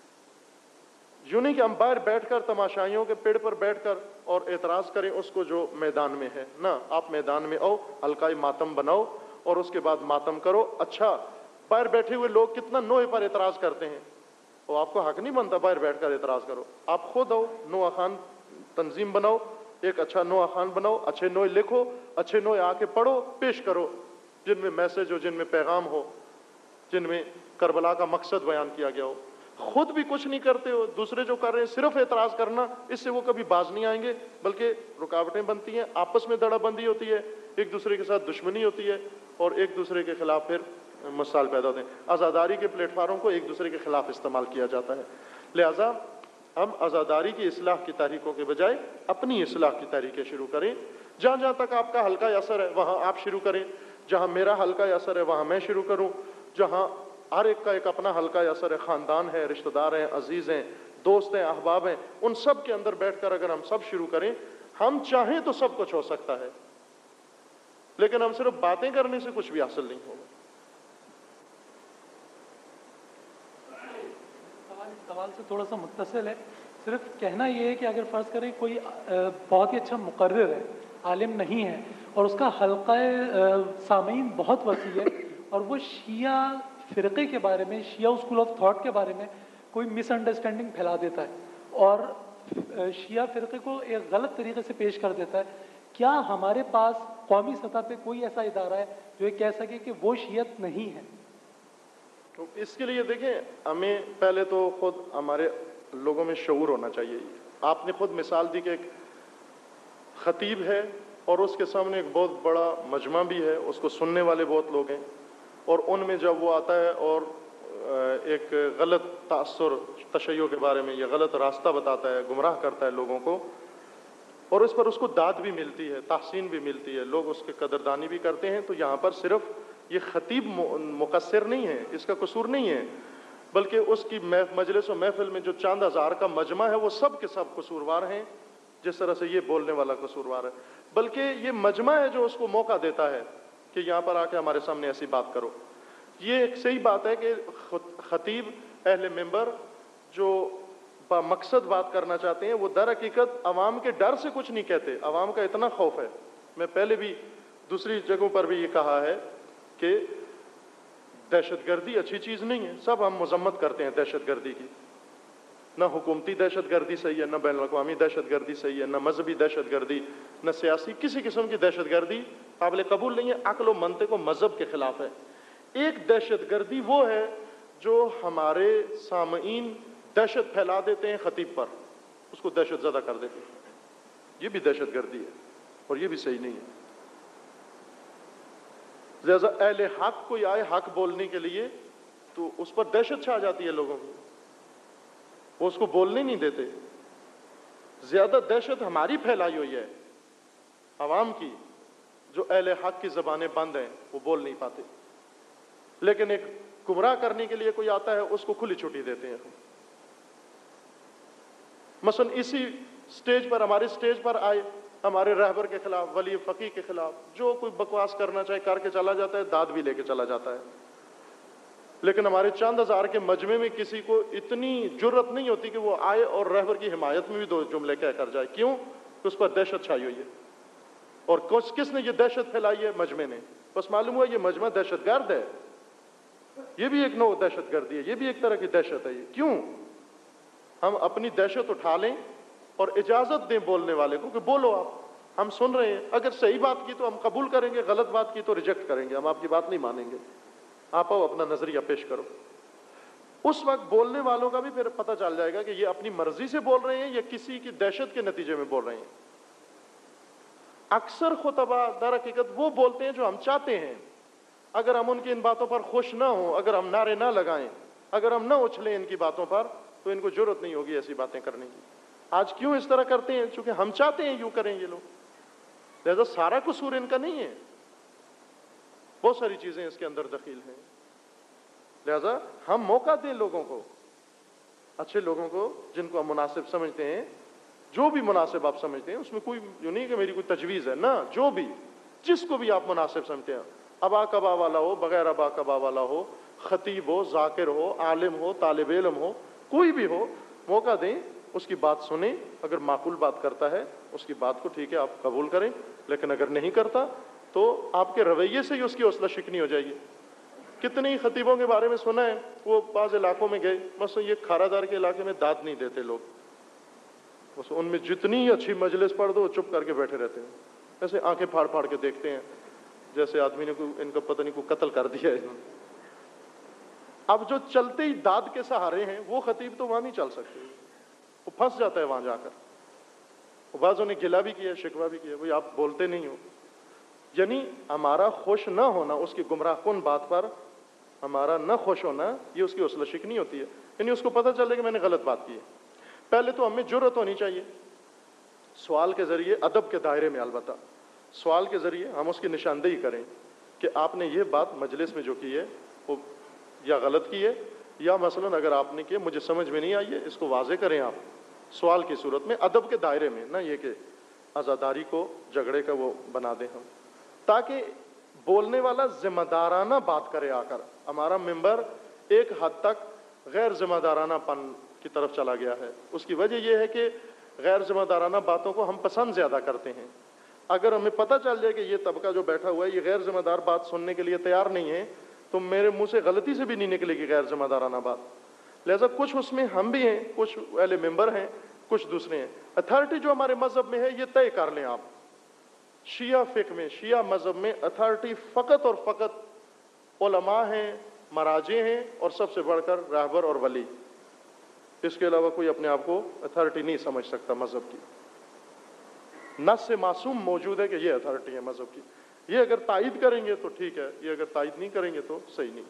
یوں نہیں کہ ہم باہر بیٹھ کر تماشائیوں کے پیڑ پر بیٹھ کر اور اعتراض کریں اس کو جو میدان میں ہے. نہ، آپ میدان میں آؤ، حلقہ ماتم بناؤ اور اس کے بعد ماتم کرو. اچھا، باہر بیٹھے ہوئے لوگ کتنا نوحے پر اعتراض کرتے ہیں، وہ آپ کو حق نہیں بنتا باہر بیٹھ کر اعتراض کرو. آپ خود آؤ، نوحہ خان تنظیم بناؤ، ایک اچھا نوحہ خان بناؤ، اچھے نوحے لکھو، اچھے نوحے آ کے پڑھو، پیش کرو، جن میں میسج ہو، جن میں پیغام ہو، جن میں کربلا کا مقصد بیان کیا گیا ہو. خود بھی کچھ نہیں کرتے ہو، دوسرے جو کر رہے ہیں صرف اعتراض کرنا، اس سے وہ کبھی باز نہیں آئیں گے بلکہ رکاوٹیں بنتی ہیں، آپس میں دڑا بندی ہوتی ہے، ایک دوسرے کے ساتھ دشمنی ہوتی ہے اور ایک دوسرے کے خلاف پھر مسائل پیدا ہوتے ہیں. عزاداری کے پلیٹ فارم کو ایک دوسرے کے خلاف استعمال کیا جاتا ہے. لہٰذا ہم عزاداری کی اصلاح کی تحریکوں کے بجائے اپنی اصلاح کی تحریکیں شروع کریں. جہاں جہاں تک آپ کا حلقہ اثر ہے وہاں آپ شروع کریں، جہاں میرا حلقہ اثر ہے وہاں میں شروع کروں، جہاں ہر ایک کا ایک اپنا حلقہ اثر ہے، خاندان ہے، رشتہ دار ہیں، عزیز ہیں، دوست ہیں، احباب ہیں، ان سب کے اندر بیٹھ کر اگر ہم سب شروع کریں، ہم چاہیں تو سب کچھ ہو سکتا ہے، لیکن ہم صرف باتیں کرنے سے کچھ بھی حاصل نہیں ہوگا. سوال سے تھوڑا سا متصل ہے، صرف کہنا یہ ہے کہ اگر فرض کریں کوئی بہت ہی اچھا مقرر ہے، عالم نہیں ہے اور اس کا حلقہ سامعین بہت وسیع ہے اور وہ شیعہ فرقے کے بارے میں، شیعہ اسکول آف تھاٹ کے بارے میں کوئی مس انڈرسٹینڈنگ پھیلا دیتا ہے اور شیعہ فرقے کو ایک غلط طریقے سے پیش کر دیتا ہے، کیا ہمارے پاس قومی سطح پہ کوئی ایسا ادارہ ہے جو یہ کہہ سکے کہ وہ شیعت نہیں ہے؟ تو اس کے لیے دیکھیں، ہمیں پہلے تو خود ہمارے لوگوں میں شعور ہونا چاہیے. آپ نے خود مثال دی کہ ایک خطیب ہے اور اس کے سامنے ایک بہت بڑا مجمع بھی ہے، اس کو سننے والے بہت لوگ ہیں، اور ان میں جب وہ آتا ہے اور ایک غلط تاثر تشیع کے بارے میں یا غلط راستہ بتاتا ہے، گمراہ کرتا ہے لوگوں کو، اور اس پر اس کو داد بھی ملتی ہے، تحسین بھی ملتی ہے، لوگ اس کی قدردانی بھی کرتے ہیں، تو یہاں پر صرف یہ خطیب مقصر نہیں ہے، اس کا قصور نہیں ہے، بلکہ اس کی مجلس و محفل میں جو چاند ہزار کا مجمع ہے وہ سب کے سب قصوروار ہیں، جس طرح سے یہ بولنے والا قصوروار ہے. بلکہ یہ مجمع ہے جو اس کو موقع دیتا ہے کہ یہاں پر آ کے ہمارے سامنے ایسی بات کرو. یہ ایک صحیح بات ہے کہ خطیب، اہل منبر جو با مقصد بات کرنا چاہتے ہیں وہ در حقیقت عوام کے ڈر سے کچھ نہیں کہتے. عوام کا اتنا خوف ہے، میں پہلے بھی دوسری جگہوں پر بھی یہ کہا ہے کہ دہشت گردی اچھی چیز نہیں ہے، سب ہم مذمت کرتے ہیں دہشت گردی کی، نہ حکومتی دہشت گردی صحیح ہے، نہ بین الاقوامی دہشت گردی صحیح ہے، نہ مذہبی دہشت گردی، نہ سیاسی، کسی قسم کی دہشت گردی قابل قبول نہیں ہے، عقل و منطق و مذہب کے خلاف ہے. ایک دہشت گردی وہ ہے جو ہمارے سامعین دہشت پھیلا دیتے ہیں خطیب پر، اس کو دہشت زدہ کر دیتے ہیں، یہ بھی دہشت گردی ہے اور یہ بھی صحیح نہیں ہے. لہذا اہل حق کوئی آئے حق بولنے کے لیے تو اس پر دہشت چھا جاتی ہے لوگوں کی، وہ اس کو بولنے نہیں دیتے. زیادہ دہشت ہماری پھیلائی ہوئی ہے عوام کی، جو اہل حق کی زبانیں بند ہیں وہ بول نہیں پاتے، لیکن ایک گمراہ کرنے کے لیے کوئی آتا ہے اس کو کھلی چھٹی دیتے ہیں. مثلا اسی سٹیج پر، ہمارے سٹیج پر آئے ہمارے رہبر کے خلاف، ولی فقی کے خلاف، جو کوئی بکواس کرنا چاہے کر کے چلا جاتا ہے، داد بھی لے کے چلا جاتا ہے. لیکن ہمارے چند ہزار کے مجمع میں کسی کو اتنی جرت نہیں ہوتی کہ وہ آئے اور رہبر کی حمایت میں بھی دو جملے کہہ کر جائے. کیوں؟ کہ اس پر دہشت چھائی ہوئی ہے. اور کس کس نے یہ دہشت پھیلائی ہے؟ مجمع نے. بس معلوم ہوا یہ مجمع دہشت گرد ہے. یہ بھی ایک نوع دہشت گردی ہے، یہ بھی ایک طرح کی دہشت ہے. یہ کیوں؟ ہم اپنی دہشت اٹھا لیں اور اجازت دیں بولنے والے کو کہ بولو آپ، ہم سن رہے ہیں. اگر صحیح بات کی تو ہم قبول کریں گے، غلط بات کی تو ریجیکٹ کریں گے، ہم آپ کی بات نہیں مانیں گے. آپ آؤ اپنا نظریہ پیش کرو. اس وقت بولنے والوں کا بھی پھر پتہ چل جائے گا کہ یہ اپنی مرضی سے بول رہے ہیں یا کسی کی دہشت کے نتیجے میں بول رہے ہیں. اکثر خطبہ در حقیقت وہ بولتے ہیں جو ہم چاہتے ہیں. اگر ہم ان کی ان باتوں پر خوش نہ ہوں، اگر ہم نعرے نہ لگائیں، اگر ہم نہ اچھلیں ان کی باتوں پر، تو ان کو جرت نہیں ہوگی ایسی باتیں کرنے کی. آج کیوں اس طرح کرتے ہیں؟ چونکہ ہم چاہتے ہیں یوں کریں یہ لوگ. لہذا سارا قصور ان کا نہیں ہے، بہت ساری چیزیں اس کے اندر دخیل ہیں. لہذا ہم موقع دیں لوگوں کو، اچھے لوگوں کو جن کو ہم مناسب سمجھتے ہیں. جو بھی مناسب آپ سمجھتے ہیں، اس میں کوئی یوں نہیں کہ میری کوئی تجویز ہے، نہ، جو بھی جس کو بھی آپ مناسب سمجھتے ہیں، ابا کبا والا ہو، بغیر ابا کبا والا ہو، خطیب ہو، ذاکر ہو، عالم ہو، طالب علم ہو، کوئی بھی ہو، موقع دیں، اس کی بات سنیں. اگر معقول بات کرتا ہے اس کی بات کو ٹھیک ہے آپ قبول کریں، لیکن اگر نہیں کرتا تو آپ کے رویے سے ہی اس کی حوصلہ شکنی ہو جائے گی. کتنے ہی خطیبوں کے بارے میں سنا ہے، وہ بعض علاقوں میں گئے، مثلا یہ کھارا دار کے علاقے میں داد نہیں دیتے لوگ، بس ان میں جتنی اچھی مجلس پڑھ دو چپ کر کے بیٹھے رہتے ہیں، ایسے آنکھیں پھاڑ پھاڑ کے دیکھتے ہیں جیسے آدمی نے کوئی ان کا پتہ نہیں کوئی قتل کر دیا ہے انہوں نے. اب جو چلتے ہی داد کے سہارے ہیں وہ خطیب تو وہاں نہیں چل سکتے، وہ پھنس جاتا ہے وہاں جا کر. بعضوں نے گلہ بھی کیا، شکوہ بھی کیا، بھئی آپ بولتے نہیں ہو. یعنی ہمارا خوش نہ ہونا اس کی گمراہ کن بات پر، ہمارا نہ خوش ہونا، یہ اس کی حوصلہ شکنی ہوتی ہے. یعنی اس کو پتہ چلے کہ میں نے غلط بات کی ہے. پہلے تو ہمیں جرت ہونی چاہیے، سوال کے ذریعے، ادب کے دائرے میں البتہ، سوال کے ذریعے ہم اس کی نشاندہی کریں کہ آپ نے یہ بات مجلس میں جو کی ہے وہ یا غلط کی ہے، یا مثلا اگر آپ نے کی مجھے سمجھ میں نہیں آئی ہے، اس کو واضح کریں آپ سوال کی صورت میں، ادب کے دائرے میں، نہ یہ کہ آزاداری کو جھگڑے کا وہ بنا دیں ہم. تاکہ بولنے والا ذمہ دارانہ بات کرے. آ کر ہمارا ممبر ایک حد تک غیر ذمہ دارانہ پن کی طرف چلا گیا ہے. اس کی وجہ یہ ہے کہ غیر ذمہ دارانہ باتوں کو ہم پسند زیادہ کرتے ہیں. اگر ہمیں پتہ چل جائے کہ یہ طبقہ جو بیٹھا ہوا ہے یہ غیر ذمہ دار بات سننے کے لیے تیار نہیں ہے، تو میرے منہ سے غلطی سے بھی نہیں نکلے گی غیر ذمہ دارانہ بات. لہذا کچھ اس میں ہم بھی ہیں، کچھ اہل ممبر ہیں، کچھ دوسرے ہیں. اتھارٹی جو ہمارے مذہب میں ہے یہ طے کر لیں آپ. شیعہ فقہ میں، شیعہ مذہب میں اتھارٹی فقط اور فقط علماء ہیں، مراجع ہیں، اور سب سے بڑھ کر رہبر اور ولی. اس کے علاوہ کوئی اپنے آپ کو اتھارٹی نہیں سمجھ سکتا مذہب کی. نص سے معصوم موجود ہے کہ یہ اتھارٹی ہے مذہب کی. یہ اگر تائید کریں گے تو ٹھیک ہے، یہ اگر تائید نہیں کریں گے تو صحیح نہیں.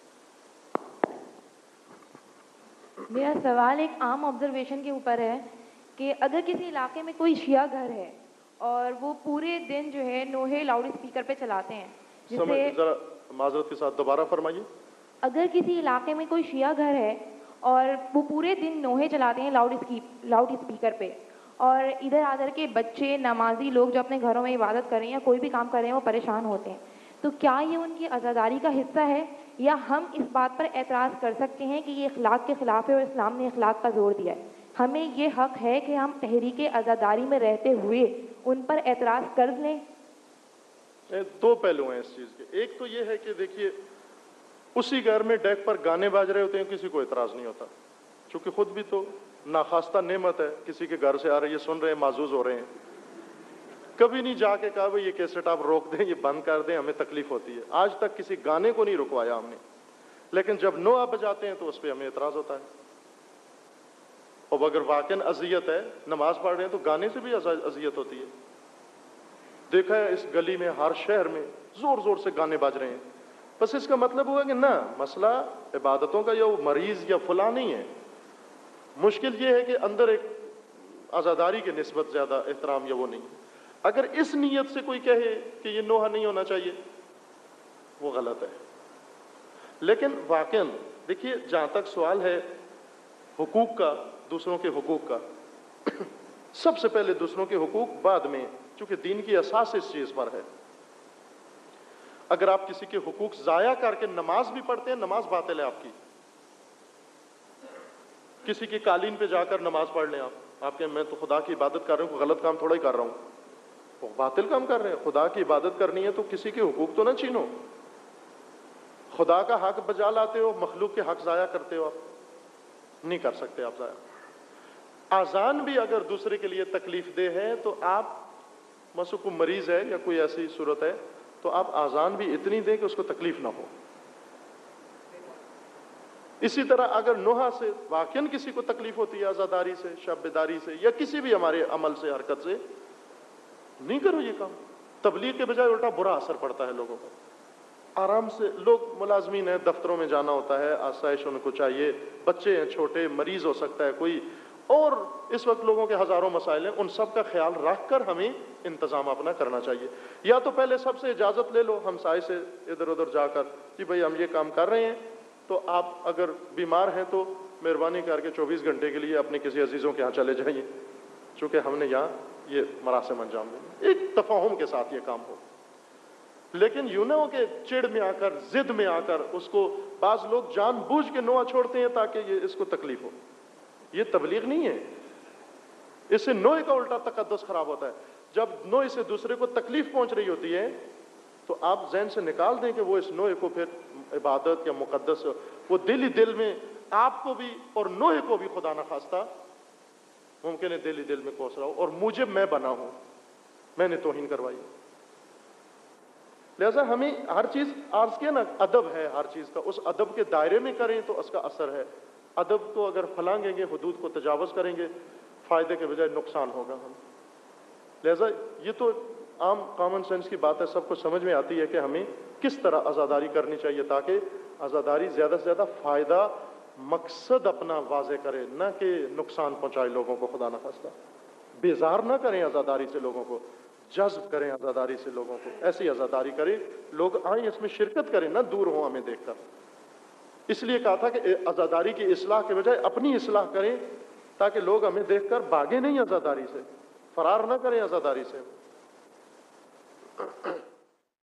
میرا سوال ایک عام آبزرویشن کے اوپر ہے کہ اگر کسی علاقے میں کوئی شیعہ گھر ہے اور وہ پورے دن جو ہے نوحے لاؤڈ اسپیکر پہ چلاتے ہیں، جسے ذرا معذرت کے ساتھ دوبارہ فرمائیے. اگر کسی علاقے میں کوئی شیعہ گھر ہے اور وہ پورے دن نوحے چلاتے ہیں لاؤڈ لاؤڈ اسپیکر پہ، اور ادھر ادھر کے بچے، نمازی لوگ جو اپنے گھروں میں عبادت کر رہے ہیں یا کوئی بھی کام کر رہے ہیں وہ پریشان ہوتے ہیں، تو کیا یہ ان کی عزاداری کا حصہ ہے، یا ہم اس بات پر اعتراض کر سکتے ہیں کہ یہ اخلاق کے خلاف ہے اور اسلام نے اخلاق کا زور دیا ہے؟ ہمیں یہ حق ہے کہ ہم تحریک عزاداری میں رہتے ہوئے ان پر اعتراض کر لیں؟ دو پہلو ہیں اس چیز کے. ایک تو یہ ہے کہ دیکھیے اسی گھر میں ڈیک پر گانے باج رہے ہوتے ہیں، کسی کو اعتراض نہیں ہوتا، چونکہ خود بھی تو ناخواستہ نعمت ہے، کسی کے گھر سے آ رہے ہیں، سن رہے ہیں، معزوز ہو رہے ہیں. کبھی نہیں جا کے کہا بھائی یہ کیسٹ آپ روک دیں، یہ بند کر دیں، ہمیں تکلیف ہوتی ہے. آج تک کسی گانے کو نہیں رکوایا ہم نے، لیکن جب نوحہ بجاتے ہیں تو اس پہ ہمیں اعتراض ہوتا ہے. اور اگر واقعاً اذیت ہے، نماز پڑھ رہے ہیں تو گانے سے بھی اذیت ہوتی ہے. دیکھا ہے اس گلی میں، ہر شہر میں زور زور سے گانے بج رہے ہیں. بس اس کا مطلب ہوا کہ نہ، مسئلہ عبادتوں کا یا وہ مریض یا فلاں نہیں ہے. مشکل یہ ہے کہ اندر ایک عزاداری کے نسبت زیادہ احترام یا وہ نہیں. اگر اس نیت سے کوئی کہے کہ یہ نوحہ نہیں ہونا چاہیے، وہ غلط ہے. لیکن واقعاً دیکھیے جہاں تک سوال ہے حقوق کا، دوسروں کے حقوق کا، سب سے پہلے دوسروں کے حقوق، بعد میں، چونکہ دین کی اساس اس چیز پر ہے۔ اگر آپ کسی کے حقوق ضائع کر کے نماز بھی پڑھتے ہیں، نماز باطل ہے آپ کی۔ کسی کی قالین پہ جا کر نماز پڑھ لیں آپ آپ کہیں میں تو خدا کی عبادت کر رہا ہوں، کوئی غلط کام تھوڑا ہی کر رہا ہوں، وہ باطل کام کر رہے ہیں۔ خدا کی عبادت کرنی ہے تو کسی کے حقوق تو نہ چھینو، خدا کا حق بجا لاتے ہو، مخلوق کے حق ضائع کرتے ہو، آپ نہیں کر سکتے آپ ضائع۔ آزان بھی اگر دوسرے کے لیے تکلیف دہ ہے تو آپ، مثلا کوئی مریض ہے یا کوئی ایسی صورت ہے تو آپ آزان بھی اتنی دیں کہ اس کو تکلیف نہ ہو۔ اسی طرح اگر نوحہ سے واقعاً کسی کو تکلیف ہوتی ہے، عزاداری سے، شب بیداری سے، یا کسی بھی ہمارے عمل سے، حرکت سے، نہیں کرو یہ کام۔ تبلیغ کے بجائے الٹا برا اثر پڑتا ہے لوگوں کو۔ آرام سے، لوگ ملازمین ہیں، دفتروں میں جانا ہوتا ہے، آسائش ان کو چاہیے، بچے ہیں چھوٹے، مریض ہو سکتا ہے کوئی، اور اس وقت لوگوں کے ہزاروں مسائل ہیں، ان سب کا خیال رکھ کر ہمیں انتظام اپنا کرنا چاہیے۔ یا تو پہلے سب سے اجازت لے لو، ہمسائے سے ادھر ادھر جا کر کہ بھئی ہم یہ کام کر رہے ہیں، تو آپ اگر بیمار ہیں تو مہربانی کر کے چوبیس گھنٹے کے لیے اپنے کسی عزیزوں کے ہاں چلے جائیے، چونکہ ہم نے یہاں یہ مراسم انجام دیں، ایک تفاہم کے ساتھ یہ کام ہو۔ لیکن یوں نہ ہو کہ چڑ میں آ کر، ضد میں آ کر اس کو، بعض لوگ جان بوجھ کے نوحہ چھوڑتے ہیں تاکہ یہ اس کو تکلیف ہو۔ یہ تبلیغ نہیں ہے، اس سے نوحے کا الٹا تقدس خراب ہوتا ہے۔ جب نوحے سے دوسرے کو تکلیف پہنچ رہی ہوتی ہے تو آپ ذہن سے نکال دیں کہ وہ اس نوحے کو پھر عبادت یا مقدس، وہ دل ہی دل میں آپ کو بھی اور نوحے کو بھی خدا نخواستہ ممکن ہے دل ہی دل میں کوس رہا ہو، اور مجھے میں بنا ہوں، میں نے توہین کروائی۔ لہذا ہمیں ہر چیز، عرض کیا نا، ادب ہے ہر چیز کا، اس ادب کے دائرے میں کریں تو اس کا اثر ہے۔ ادب کو اگر پھلانگیں گے، حدود کو تجاوز کریں گے، فائدے کے بجائے نقصان ہوگا ہم۔ لہذا یہ تو عام کامن سینس کی بات ہے، سب کو سمجھ میں آتی ہے کہ ہمیں کس طرح عزاداری کرنی چاہیے تاکہ عزاداری زیادہ سے زیادہ فائدہ، مقصد اپنا واضح کرے، نہ کہ نقصان پہنچائے لوگوں کو، خدا نخواستہ۔ بیزار نہ کریں عزاداری سے لوگوں کو، جذب کریں عزاداری سے لوگوں کو، ایسی عزاداری کریں لوگ آئیں اس میں شرکت کریں، نہ دور ہوں ہمیں دیکھ کر۔ اس لیے کہا تھا کہ عزاداری کی اصلاح کے بجائے اپنی اصلاح کریں تاکہ لوگ ہمیں دیکھ کر بھاگیں نہیں عزاداری سے، فرار نہ کریں عزاداری سے۔